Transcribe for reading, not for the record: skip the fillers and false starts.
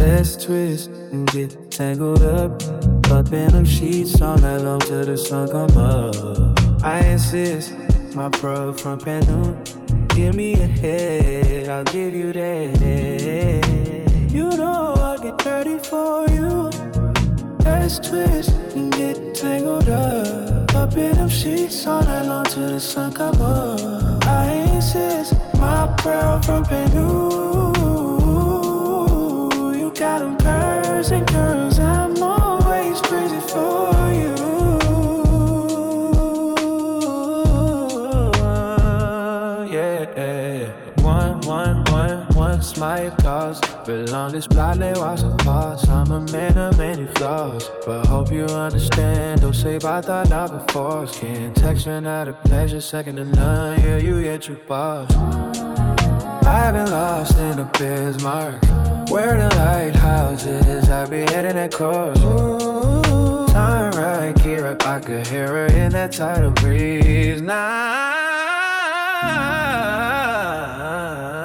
Let's twist and get tangled up in them sheets all night long till the sun come up. I insist, my bro from Pantone. Give me a head, I'll give you that. You know I'll get dirty for you. Let's twist and get tangled up in them sheets all night long till the sun come up. I insist, my bro from Pantone. You got them curves and curls, I'm always crazy for you. Yeah, once my cause. But on this block they watch the pause. I'm a man of many flaws, but hope you understand. Don't say about that now before. Can't text me out of pleasure, second to none. Yeah, you get your boss. I've been lost in the Bismarck, where the lighthouse is. I be heading that course. Time right here, I could hear her in that tidal breeze. Nah.